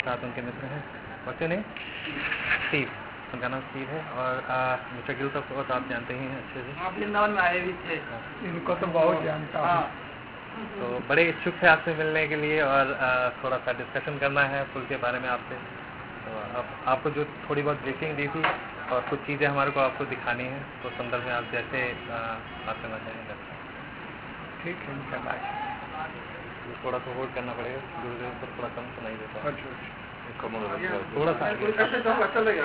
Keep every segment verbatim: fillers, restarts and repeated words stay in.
साथ उनके मित्र हैं। बच्चे ने स्टीव, उनका नाम स्टीव है। और मिस्टर गिल तक तो आप जानते ही हैं अच्छे से, आप वृंदावन में आए भी थे, इनको तो बहुत जानता हूँ। तो बड़े इच्छुक थे आपसे मिलने के लिए और आ, थोड़ा सा डिस्कशन करना है पुल के बारे में आपसे। तो आप, आपको जो थोड़ी बहुत ब्रीफिंग दी थी और कुछ चीज़ें हमारे को आपको दिखानी है, तो संदर्भ में आप जैसे बात करना चाहेंगे। ठीक है, इनका बात थोड़ा सा होल्ड करना पड़ेगा, गुरुदेव को थोड़ा कम सुनाई देता है। थोड़ा सा चलेगा।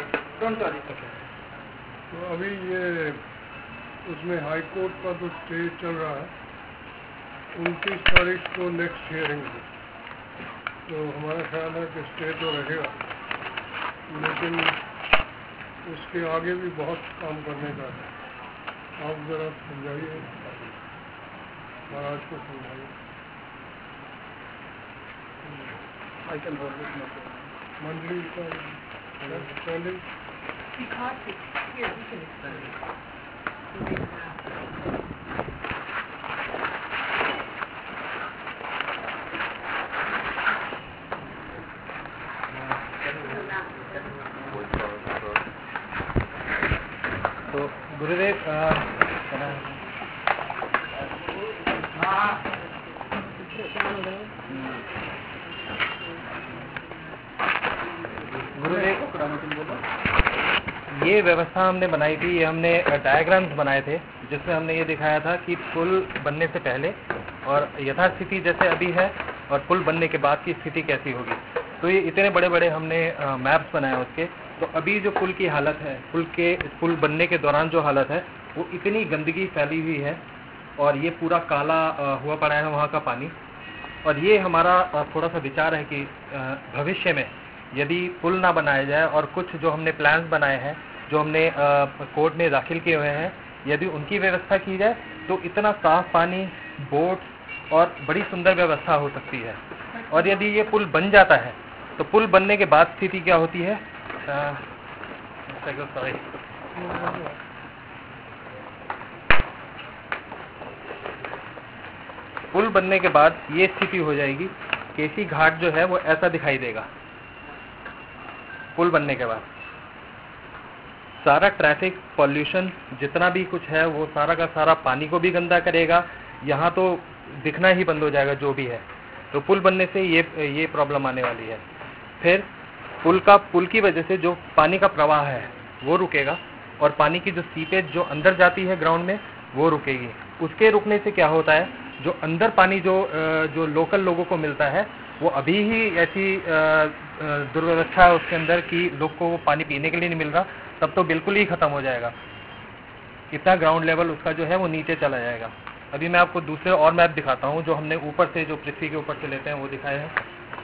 तो अभी ये उसमें हाई कोर्ट का जो स्टे चल रहा है, उनतीस तारीख को नेक्स्ट हियरिंग है, तो हमारा ख्याल है कि स्टे तो रहेगा, लेकिन उसके आगे भी बहुत काम करने का है। आप जरा समझाइए, महाराज को समझाइए। मंडली का पहले तो गुरुदेव गुरुदेव ये व्यवस्था हमने बनाई थी, ये हमने डायग्राम्स बनाए थे जिसमें हमने ये दिखाया था कि पुल बनने से पहले और यथास्थिति जैसे अभी है और पुल बनने के बाद की स्थिति कैसी होगी। तो ये इतने बड़े बड़े हमने मैप्स बनाए उसके। तो अभी जो पुल की हालत है, पुल के पुल बनने के दौरान जो हालत है, वो इतनी गंदगी फैली हुई है और ये पूरा काला हुआ पड़ा है वहाँ का पानी। और ये हमारा थोड़ा सा विचार है कि भविष्य में यदि पुल ना बनाया जाए और कुछ जो हमने प्लान्स बनाए हैं, जो हमने कोर्ट में दाखिल किए हुए हैं, यदि उनकी व्यवस्था की जाए तो इतना साफ पानी, बोट और बड़ी सुंदर व्यवस्था हो सकती है। और यदि ये पुल बन जाता है तो पुल बनने के बाद स्थिति क्या होती है, सॉरी पुल बनने के बाद ये स्थिति हो जाएगी, केसी घाट जो है वो ऐसा दिखाई देगा। पुल बनने के बाद सारा ट्रैफिक, पॉल्यूशन, जितना भी कुछ है वो सारा का सारा पानी को भी गंदा करेगा, यहाँ तो दिखना ही बंद हो जाएगा जो भी है। तो पुल बनने से ये ये प्रॉब्लम आने वाली है। फिर पुल का पुल की वजह से जो पानी का प्रवाह है वो रुकेगा और पानी की जो सीपेज जो अंदर जाती है ग्राउंड में वो रुकेगी। उसके रुकने से क्या होता है, जो अंदर पानी जो जो लोकल लोगों को मिलता है वो अभी ही ऐसी दुर्व्यवस्था है उसके अंदर कि लोग को वो पानी पीने के लिए नहीं मिल रहा, तब तो बिल्कुल ही खत्म हो जाएगा। इतना ग्राउंड लेवल उसका जो है वो नीचे चला जाएगा। अभी मैं आपको दूसरे और मैप दिखाता हूँ जो हमने ऊपर से, जो पृथ्वी के ऊपर से लेते हैं वो दिखाए हैं।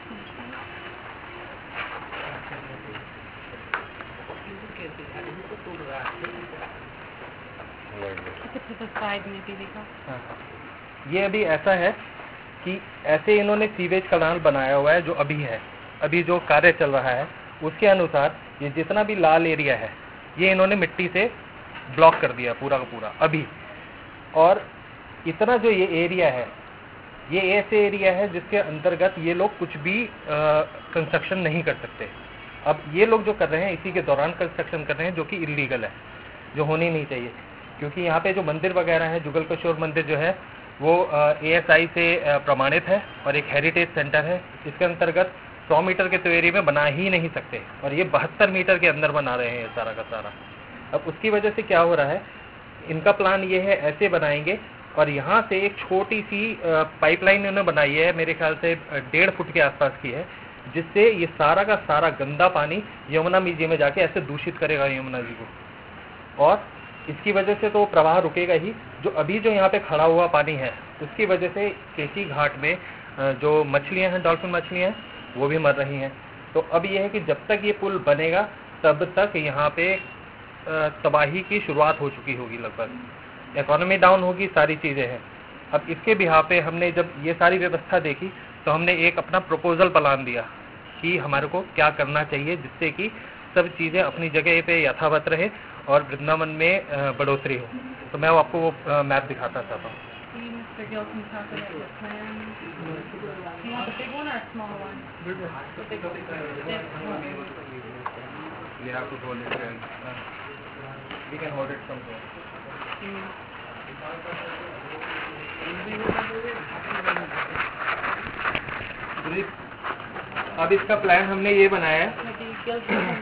हाँ। ये अभी ऐसा है कि ऐसे इन्होंने सीवेज कैनाल बनाया हुआ है जो अभी है, अभी जो कार्य चल रहा है उसके अनुसार ये जितना भी लाल एरिया है ये इन्होंने मिट्टी से ब्लॉक कर दिया पूरा का पूरा अभी। और इतना जो ये एरिया है ये ऐसे एरिया है जिसके अंतर्गत ये लोग कुछ भी कंस्ट्रक्शन नहीं कर सकते। अब ये लोग जो कर रहे हैं इसी के दौरान कंस्ट्रक्शन कर रहे हैं, जो कि इलीगल है, जो होनी नहीं चाहिए। क्योंकि यहाँ पे जो मंदिर वगैरह है, जुगल किशोर मंदिर जो है वो ए एस आई से प्रमाणित है और एक हेरिटेज सेंटर है। इसके अंतर्गत सौ मीटर के तो एरिया में बना ही नहीं सकते और ये बहत्तर मीटर के अंदर बना रहे हैं सारा का सारा। अब उसकी वजह से क्या हो रहा है, इनका प्लान ये है ऐसे बनाएंगे और यहाँ से एक छोटी सी पाइपलाइन इन्होंने बनाई है, मेरे ख्याल से डेढ़ फुट के आसपास की है, जिससे ये सारा का सारा गंदा पानी यमुना जी में जाके ऐसे दूषित करेगा यमुना जी को। और इसकी वजह से तो प्रवाह रुकेगा ही। जो अभी जो यहाँ पे खड़ा हुआ पानी है उसकी वजह से केसी घाट में जो मछलियाँ हैं, डॉल्फिन मछलियाँ हैं, वो भी मर रही हैं। तो अब ये है कि जब तक ये पुल बनेगा तब तक यहाँ पे तबाही की शुरुआत हो चुकी होगी, लगभग इकोनॉमी डाउन होगी, सारी चीज़ें हैं। अब इसके बिहार पे हमने जब ये सारी व्यवस्था देखी तो हमने एक अपना प्रपोजल प्लान दिया कि हमारे को क्या करना चाहिए जिससे कि सब चीज़ें अपनी जगह पे यथावत रहे और वृंदावन में बढ़ोतरी हो। तो मैं आपको वो मैप दिखाता चाहता हूँ। that small one. देखो The big one. You have to hold it well. We can hold it from here. अब इसका प्लान हमने ये बनाया है, Maybe guilt them.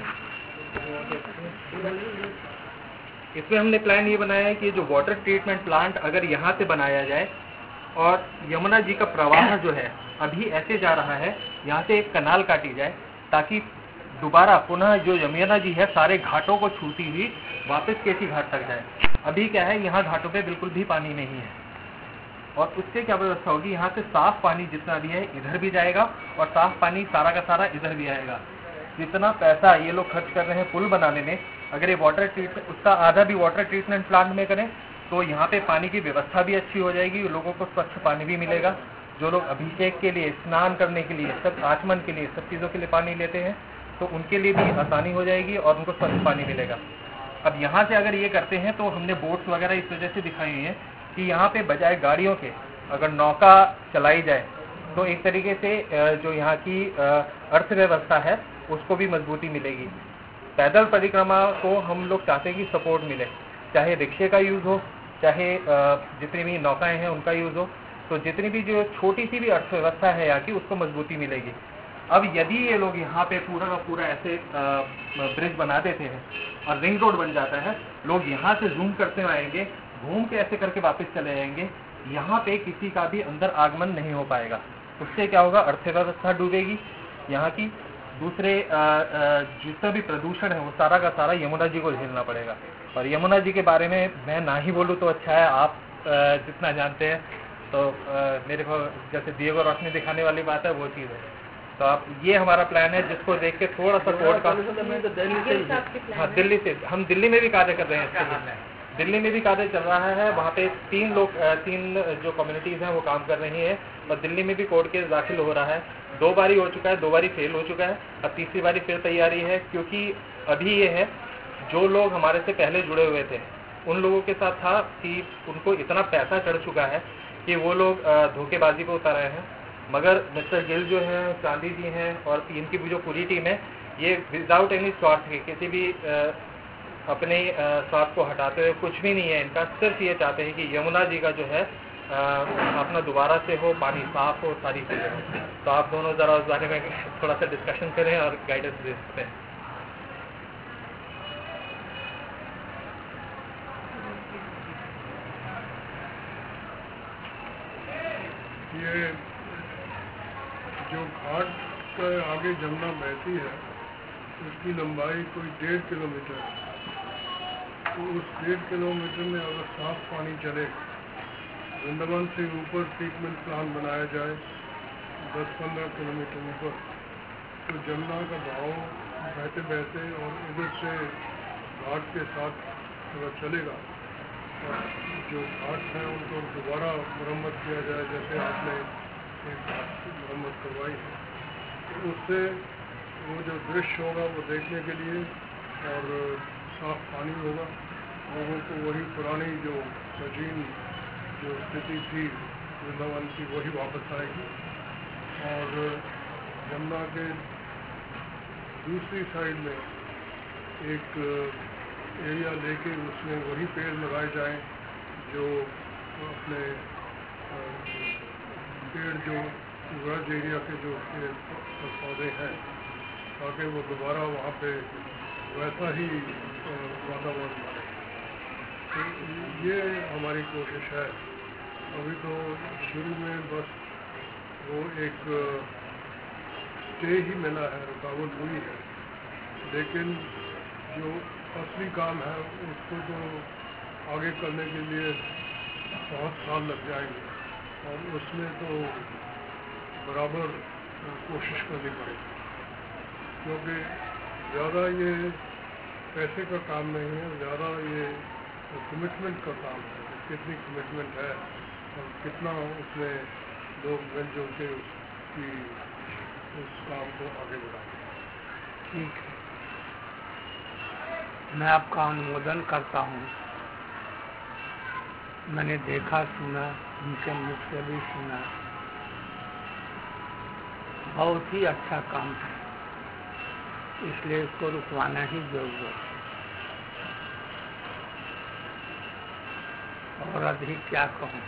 इसमें हमने प्लान ये बनाया है कि जो वाटर ट्रीटमेंट प्लांट अगर यहाँ से बनाया जाए और यमुना जी का प्रवाह जो है अभी ऐसे जा रहा है, यहाँ से एक कनाल काटी जाए ताकि दोबारा पुनः जो यमुना जी है सारे घाटों को छूती हुई वापस केसी घाट तक जाए। अभी क्या है, यहाँ घाटों पे बिल्कुल भी पानी नहीं है और उससे क्या व्यवस्था होगी, यहाँ से साफ पानी जितना भी है इधर भी जाएगा और साफ पानी सारा का सारा इधर भी आएगा। जितना पैसा ये लोग खर्च कर रहे हैं पुल बनाने में, अगर ये वाटर ट्रीटमेंट उसका आधा भी वाटर ट्रीटमेंट प्लांट में करें तो यहाँ पे पानी की व्यवस्था भी अच्छी हो जाएगी, लोगों को स्वच्छ पानी भी मिलेगा। जो लोग अभिषेक के लिए, स्नान करने के लिए, सब आचमन के लिए, सब चीज़ों के लिए पानी लेते हैं तो उनके लिए भी आसानी हो जाएगी और उनको स्वच्छ पानी मिलेगा। अब यहाँ से अगर ये करते हैं तो हमने बोट्स वगैरह इस वजह से दिखाई हुई हैं कि यहाँ पे बजाय गाड़ियों के अगर नौका चलाई जाए तो एक तरीके से जो यहाँ की अर्थव्यवस्था है उसको भी मजबूती मिलेगी। पैदल परिक्रमा को हम लोग चाहते हैं कि सपोर्ट मिले, चाहे रिक्शे का यूज़ हो, चाहे जितनी भी नौकाएं हैं उनका यूज़ हो, तो जितनी भी जो छोटी सी भी अर्थव्यवस्था है यहाँ की उसको मजबूती मिलेगी। अब यदि ये लोग यहाँ पे पूरा का पूरा ऐसे ब्रिज बना देते हैं और रिंग रोड बन जाता है, लोग यहाँ से जूम करते हुए आएंगे, घूम के ऐसे करके वापस चले जाएंगे, यहाँ पे किसी का भी अंदर आगमन नहीं हो पाएगा। उससे क्या होगा, अर्थव्यवस्था डूबेगी यहाँ की। दूसरे जितना भी प्रदूषण है वो सारा का सारा यमुना जी को झेलना पड़ेगा। और यमुना जी के बारे में मैं ना ही बोलूँ तो अच्छा है, आप आ, जितना जानते हैं तो आ, मेरे को जैसे दिए को रोशनी दिखाने वाली बात है वो चीज़ है। तो आप ये हमारा प्लान है जिसको देख के थोड़ा सा कोर्ट का, हाँ दिल्ली से, हम दिल्ली में भी कार्य कर रहे हैं इसके लिए, दिल्ली में भी कार्य चल रहा है। वहाँ पे तीन लोग, तीन जो कम्युनिटीज़ हैं वो काम कर रही हैं और दिल्ली में भी कोर्ट केस दाखिल हो रहा है। दो बारी हो चुका है, दो बारी फेल हो चुका है, अब तीसरी बारी फिर तैयारी है। क्योंकि अभी ये है, जो लोग हमारे से पहले जुड़े हुए थे उन लोगों के साथ था कि उनको इतना पैसा चढ़ चुका है कि वो लोग धोखेबाजी पे उतर रहे हैं। मगर मिस्टर गिल जो हैं, चांदी जी हैं और इनकी जो पूरी टीम है, ये विदाउट एनी स्वार्थ के, किसी भी अपने स्वार्थ को हटाते हुए, कुछ भी नहीं है इनका, सिर्फ ये चाहते हैं कि यमुना जी का जो है अपना दोबारा से हो, पानी साफ हो, सारी चीज़ें हो। तो आप दोनों ज़रा उस बारे में थोड़ा सा डिस्कशन करें और गाइडेंस दे सकते हैं। ये जो घाट के आगे जमुना बहती है उसकी लंबाई कोई डेढ़ किलोमीटर है। तो उस डेढ़ किलोमीटर में अगर साफ पानी चले, वृंदावन से ऊपर ट्रीटमेंट प्लांट बनाया जाए दस पंद्रह किलोमीटर ऊपर, तो जमुना का बहाव बहते बहते और उधर से घाट के साथ अगर चलेगा और जो घाट हैं उनको दोबारा मरम्मत किया जाए, जैसे आपने एक घाट की मरम्मत करवाई है, तो उससे वो जो दृश्य होगा वो देखने के लिए और साफ पानी होगा, लोगों को वही पुरानी जो प्राचीन जो स्थिति थी वृंदावन की वही वापस आएगी। और यमुना के दूसरी साइड में एक एरिया लेके उसमें वही पेड़ लगाए जाएं जो अपने पेड़ जो ब्रज एरिया के जो पेड़ पौधे हैं, ताकि वो दोबारा वहाँ पे वैसा ही वातावरण बने। तो ये हमारी कोशिश है। अभी तो शुरू में बस वो एक स्टे ही मिला है, रुकावट हुई है, लेकिन जो असली काम है उसको तो आगे करने के लिए बहुत साल लग जाएंगे और उसमें तो बराबर कोशिश करनी पड़ेगी, क्योंकि ज़्यादा ये पैसे का काम नहीं है, ज़्यादा ये कमिटमेंट का काम है। कितनी कमिटमेंट है और कितना उसमें लोग मिलजुल के उसकी उस काम को आगे बढ़ाएं। ठीक है, मैं आपका अनुमोदन करता हूँ। मैंने देखा, सुना, उनके मुख से भी सुना। बहुत ही अच्छा काम है, इसलिए इसको रुकवाना ही जरूरत है। और अधिक क्या कहूँ।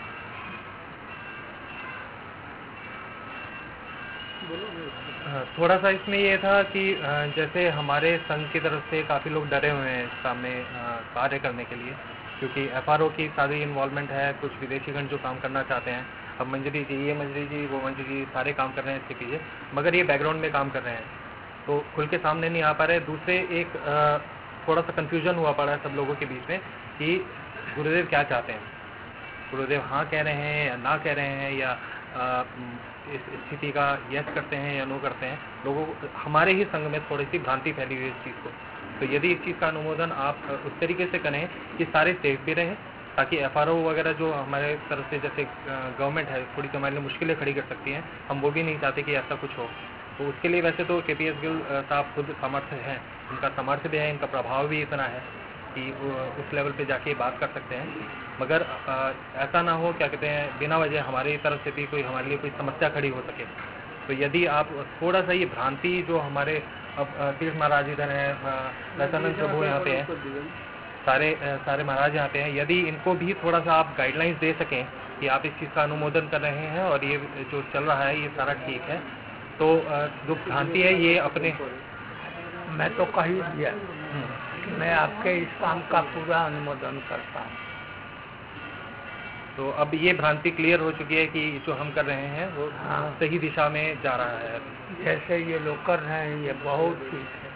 हाँ, थोड़ा सा इसमें ये था कि अ, जैसे हमारे संघ की तरफ से काफ़ी लोग डरे हुए हैं इस काम में अ, कार्य करने के लिए, क्योंकि एफआरओ की सारी इन्वॉल्वमेंट है। कुछ विदेशीगण जो काम करना चाहते हैं, अब मंजरी जी, ये मंजरी जी, वो मंजरी जी, सारे काम कर रहे हैं इसके पीछे, मगर ये बैकग्राउंड में काम कर रहे हैं तो खुल के सामने नहीं आ पा रहे। दूसरे एक अ, थोड़ा सा कन्फ्यूजन हुआ पड़ा है सब लोगों के बीच में कि गुरुदेव क्या चाहते हैं, गुरुदेव हाँ कह रहे हैं या ना कह रहे हैं, या आ, इस स्थिति का यस करते हैं या नो करते हैं। लोगों को, हमारे ही संघ में थोड़ी सी भ्रांति फैली हुई है इस चीज़ को। तो यदि इस चीज़ का अनुमोदन आप उस तरीके से करें कि सारे सेफ भी रहें, ताकि एफआरओ वगैरह जो हमारे तरफ से जैसे गवर्नमेंट है थोड़ी सी हमारे लिए मुश्किलें खड़ी कर सकती हैं, हम वो भी नहीं चाहते कि ऐसा कुछ हो। तो उसके लिए वैसे तो के पी एस गिल साहब खुद सामर्थ्य हैं, उनका सामर्थ्य भी है, इनका प्रभाव भी इतना है कि उस लेवल पे जाके बात कर सकते हैं। मगर आ, ऐसा ना हो, क्या कहते हैं, बिना वजह हमारी तरफ से भी कोई हमारे लिए कोई समस्या खड़ी हो सके। तो यदि आप थोड़ा सा ये भ्रांति जो हमारे अब तीर्थ महाराज इधर हैं, लतानंद प्रभु यहाँ पे हैं, सारे सारे महाराज यहाँ पे हैं, यदि इनको भी थोड़ा सा आप गाइडलाइंस दे सकें कि आप इस चीज़ का अनुमोदन कर रहे हैं और ये जो चल रहा है ये सारा ठीक है, तो जो भ्रांति है ये अपने, मैं तो कह ही दिया कि मैं आपके इस काम का पूरा अनुमोदन करता हूँ। तो अब ये भ्रांति क्लियर हो चुकी है कि जो हम कर रहे हैं वो हाँ, सही दिशा में जा रहा है। जैसे ये लोग कर रहे हैं ये बहुत ठीक है।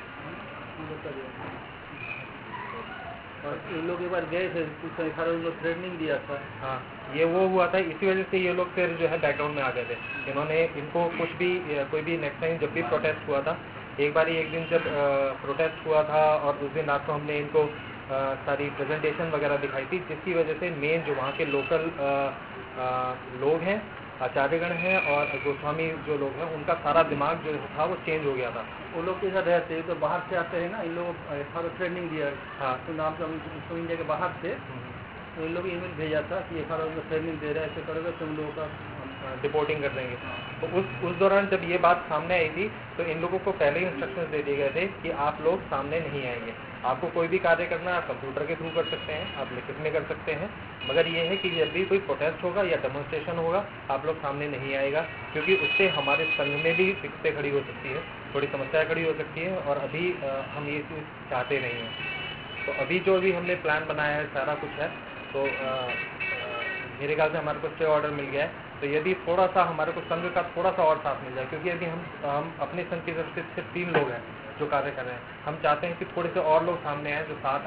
और इन लोग एक बार गए थे, कुछ सारा उन लोग ट्रेनिंग दिया था। हाँ, ये वो हुआ था, इसी वजह से ये लोग फिर जो है बैकग्राउंड में आ गए थे। इन्होंने इनको कुछ भी, कोई भी नेक्स्ट टाइम जब भी प्रोटेस्ट हुआ था, एक बार एक दिन जब प्रोटेस्ट हुआ था और दूसरे दिन रात को हमने इनको आ, सारी प्रेजेंटेशन वगैरह दिखाई थी, जिसकी वजह से मेन जो वहाँ के लोकल आ, आ, लोग हैं, आचार्यगण हैं और गोस्वामी जो लोग हैं, उनका सारा दिमाग जो था वो चेंज हो गया था। वो लोग के साथ रहते तो बाहर से आते हैं ना, इन लोग ट्रेनिंग दिया। हाँ, तो नाम से हम इंडिया के बाहर से तो इन लोग ईमेल भेजा था कि ये सारा ट्रेनिंग दे रहा है, ऐसे करोगे तुम लोगों का रिपोर्टिंग कर देंगे। तो उस उस दौरान जब ये बात सामने आई थी तो इन लोगों को पहले ही इंस्ट्रक्शंस दे दिए गए थे कि आप लोग सामने नहीं आएंगे, आपको कोई भी कार्य करना है आप कंप्यूटर के थ्रू कर सकते हैं, आप लिखित में कर सकते हैं, मगर ये है कि जब भी कोई प्रोटेस्ट होगा या डेमोन्स्ट्रेशन होगा आप लोग सामने नहीं आएगा, क्योंकि उससे हमारे संघ में भी दिक्कतें खड़ी हो सकती है, थोड़ी समस्या खड़ी हो सकती है, और अभी आ, हम ये चीज़ चाहते नहीं हैं। तो अभी जो भी हमने प्लान बनाया है सारा कुछ है, तो आ, आ, मेरे ख्याल से हमारे को स्टे ऑर्डर मिल गया है। तो यदि थोड़ा सा हमारे को संघ का थोड़ा सा और साथ मिल जाए, क्योंकि अभी हम हम अपने संघ की तरफ से सिर्फ तीन लोग हैं जो कार्य कर रहे हैं, हम चाहते हैं कि थोड़े से और लोग सामने आए जो साथ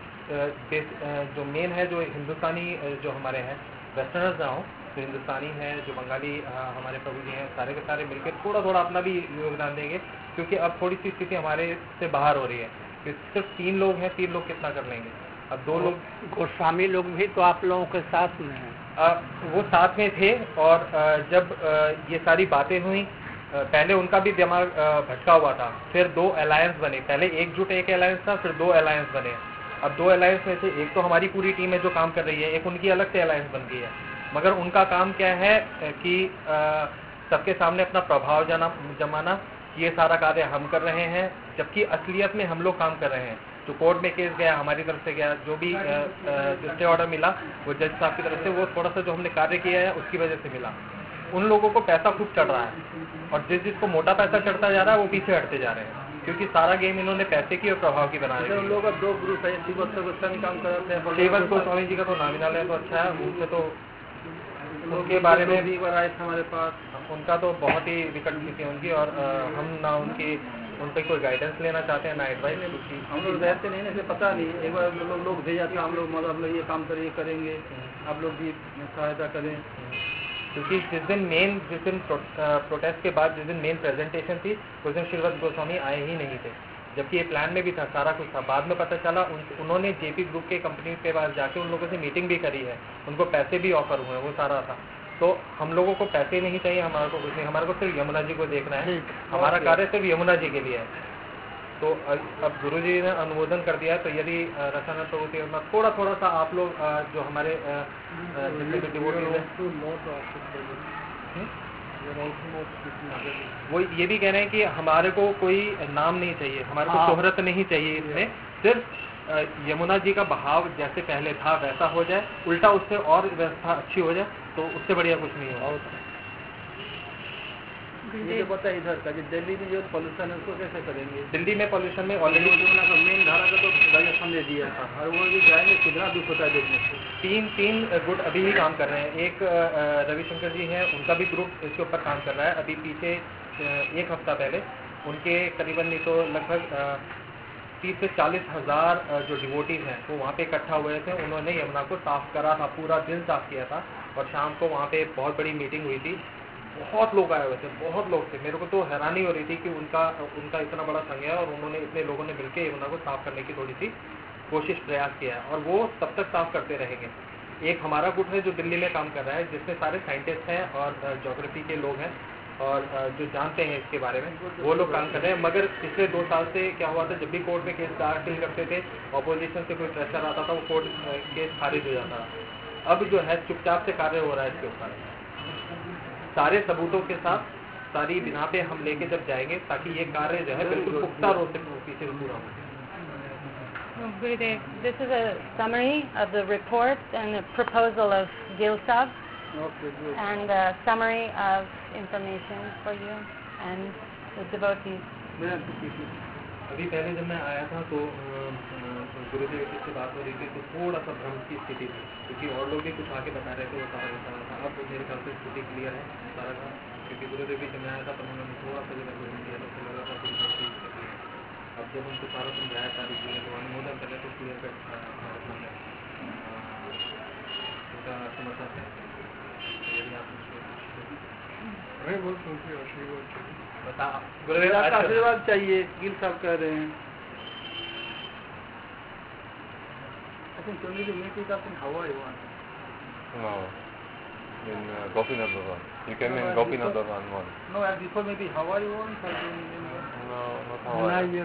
आए। जो मेन है, जो हिंदुस्तानी जो हमारे हैं वेस्टर्नर्स ना हो, जो हिंदुस्तानी हैं, जो बंगाली हमारे प्रभु जी हैं, सारे के सारे मिलकर थोड़ा थोड़ा अपना भी योगदान देंगे, क्योंकि अब थोड़ी सी स्थिति हमारे से बाहर हो रही है। सिर्फ तीन लोग हैं, तीन लोग कितना कर लेंगे, अब दो लोग। गोस्वामी लोग भी तो आप लोगों के साथ में हैं। आ, वो साथ में थे, और आ, जब आ, ये सारी बातें हुई, आ, पहले उनका भी दिमाग आ, भटका हुआ था, फिर दो अलायंस बने, पहले एकजुट एक अलायंस था, फिर दो अलायंस बने। अब दो अलायंस में से एक तो हमारी पूरी टीम है जो काम कर रही है, एक उनकी अलग से अलायंस बन गई है, मगर उनका काम क्या है कि सबके सामने अपना प्रभाव जाना जमाना, ये सारा कार्य हम कर रहे हैं, जबकि असलियत में हम लोग काम कर रहे हैं। जो कोर्ट में केस गया हमारी तरफ से गया, जो भी स्टे ऑर्डर मिला वो जज साहब की तरफ से, वो थोड़ा सा जो हमने कार्य किया है उसकी वजह से मिला। उन लोगों को पैसा खूब चढ़ रहा है, और जिस जिसको मोटा पैसा चढ़ता जा रहा है वो पीछे हटते जा रहे हैं, क्योंकि सारा गेम इन्होंने पैसे की और प्रभाव की बना दी। उन लोगों का दो ग्रुप है, श्रीवत्स गोस्वामी काम कराते हैं, श्रीवत्स गोस्वामी जी का तो नामिनल है तो अच्छा है, उनसे तो उनके बारे में भी बार आए थे हमारे पास, उनका तो बहुत ही विकट स्थिति है उनकी, और हम ना उनकी उन पर कोई गाइडेंस लेना चाहते हैं ना एडवाइस। हम लोग रहते नहीं, ऐसे पता नहीं, एक बार लोग लोग भेजा था, हम लोग मतलब ये काम करिए करेंगे, आप लोग भी सहायता करें। क्योंकि जिस दिन मेन जिस दिन प्रोटेस्ट के बाद जिस दिन मेन प्रेजेंटेशन थी उस दिन श्रीवत्स गोस्वामी आए ही नहीं थे, जबकि ये प्लान में भी था, सारा कुछ था। बाद में पता चला उन, उन्होंने जेपी ग्रुप के कंपनी के पास जाके उन लोगों से मीटिंग भी करी है, उनको पैसे भी ऑफर हुए, वो सारा था। तो हम लोगों को पैसे नहीं चाहिए, हमारे को कुछ नहीं, हमारे को सिर्फ यमुना जी को देखना है, हमारा कार्य सिर्फ यमुना जी के लिए है। तो अब गुरु जी ने अनुमोदन कर दिया है, तो यदि रसायन प्रवृत्ति में थोड़ा थोड़ा सा आप लोग जो हमारे जितने भी डिवोटीज हैं, वो ये भी कह रहे हैं कि हमारे को कोई नाम नहीं चाहिए, हमारे को हाँ। शोहरत नहीं चाहिए इसमें, सिर्फ अ, यमुना जी का बहाव जैसे पहले था वैसा हो जाए, उल्टा उससे और व्यवस्था अच्छी हो जाए, तो उससे बढ़िया कुछ नहीं हो। ये तो पता है इधर का, कि दिल्ली में जो पॉल्यूशन है उसको कैसे करेंगे। दिल्ली में पॉल्यूशन में ऑलरेडी यमुना का मेन धारा का तो राजस्थान दे दिया था, और वो भी जाएंगे कितना दुख होता है देखने से। तीन तीन गुट अभी ही काम कर रहे हैं। एक अ, रविशंकर जी हैं, उनका भी ग्रुप इसके ऊपर काम कर रहा है। अभी पीछे अ, एक हफ्ता पहले उनके करीबन नहीं तो लगभग तीस से चालीस हजार जो डिवोटीज हैं वो वहाँ पे इकट्ठा हुए थे। उन्होंने यमुना को साफ करा था, पूरा दिन साफ किया था, और शाम को वहाँ पे बहुत बड़ी मीटिंग हुई थी। बहुत लोग आए हुए थे, बहुत लोग थे। मेरे को तो हैरानी हो रही थी कि उनका उनका इतना बड़ा संघ है और उन्होंने इतने लोगों ने मिलकर यमुना को साफ करने की थोड़ी सी कोशिश प्रयास किया है, और वो तब तक साफ करते रहेंगे। एक हमारा गुट है जो दिल्ली में काम कर रहा है, जिसमें सारे साइंटिस्ट हैं और ज्योग्राफी के लोग हैं और जो जानते हैं इसके बारे में, वो लोग काम कर रहे हैं। मगर पिछले दो साल से क्या हुआ था, जब भी कोर्ट में केस दाखिल करते थे, ऑपोजिशन से कोई प्रेशर आता था, वो कोर्ट केस खारिज हो जाता था। अब जो है चुपचाप से कार्य हो रहा है इसके ऊपर, सारे सबूतों के साथ, सारी बिना पे हम लेके जब जाएंगे, ताकि ये कार्य जो है बिल्कुल पुख्ता रूप से पीछे से पूरा हो। Gurudev, this is a summary of the report and the proposal of Gil Sahib, Okay, good. and a summary of information for you and the devotees. मैं आपको किसी अभी पहले जब मैं आया था तो गुरुदेव जी से बात हो रही थी, तो थोड़ा सा भ्रम की स्थिति थी, क्योंकि और लोग भी कुछ आके बता रहे थे, वो सारा बता रहा था। अब मेरे ख्याल से स्थिति क्लियर है सारा का, क्योंकि गुरुदेव जी जब मैं आया था तो उन्होंने थोड़ा सा जगह ग्रहण किया, तो लगा था कि बहुत चीज क्लियर है। अब जब उनको सारा समझाया, सारी चीज़ें को अनुमोदन करें, तो क्लियर कट उनका समर्थन है। यदि आप नहीं बहुत उनकी आशीर्वाद चाहिए। बता गुरुदेव आपका आशीर्वाद चाहिए, गिल साहब कह रहे हैं। I think only to make it up in Hawaii one. No, in uh, Gopinath Bhavan. You came in Gopinath Bhavan one. No, and before maybe Hawaii one. No, not Hawaii.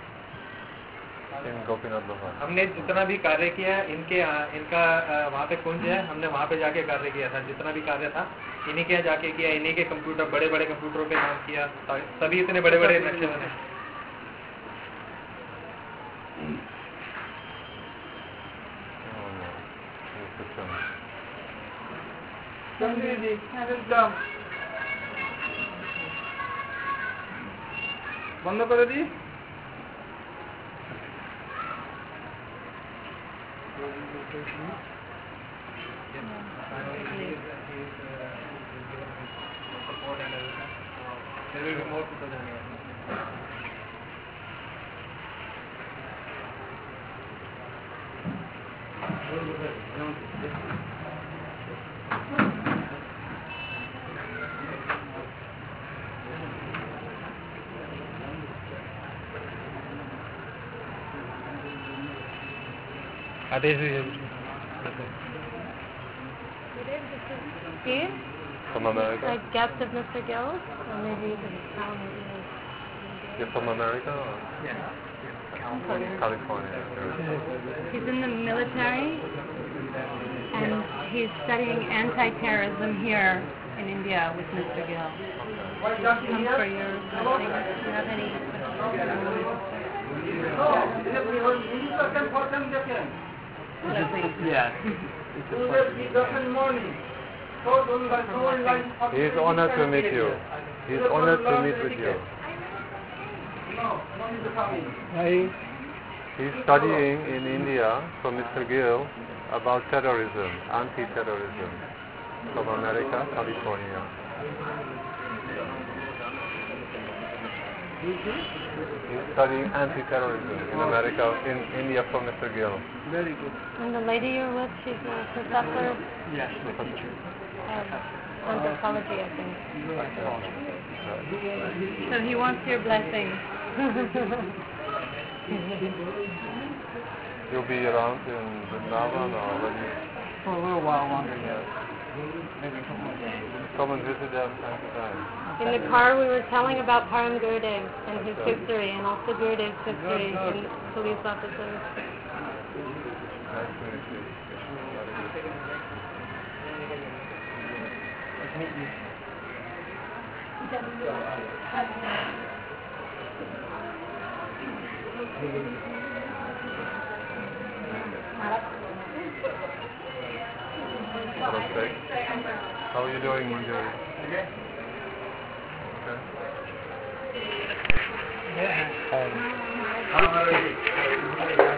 In Gopinath Bhavan. हमने जितना भी कार्य किया है, इनके इनका वहाँ पे कुंज है, हमने वहाँ पे जाके कार्य किया था। जितना भी कार्य था इन्हीं के यहाँ जाके किया, इन्हीं के कंप्यूटर, बड़े बड़े कंप्यूटरों पे काम किया, सभी इतने बड़े बड़े नक्शे बने। Oh no, it's the chum. Chandri ji, welcome. बंद करो जी। आदेश Steve, From America? a guest of Mister Gill, or maybe you can tell me. You're from America or California. California? He's in the military, and he's studying anti-terrorism here in India with Mister Gill. Come for your blessings. Do you have any questions? Yes. He is honored to meet you. He is honored to meet with you. Hi. He is studying in India from Mister Gill about terrorism, anti-terrorism, from America, California. He is studying anti-terrorism in America, in India from Mister Gill. Very good. And the lady you're with, she's a professor Yes. of anthropology, I think. So he wants your blessings. You'll be around in Vrindavan or when you... For a little while longer. Yes. Maybe a couple of days. Come and visit them time to time. In the car, we were telling about Param Gurudev and his history, and also Gurudev's history in police officers. Nice to meet you. Very good. Meet you. Okay. How are you doing, Manjari? Okay. Yeah. Home.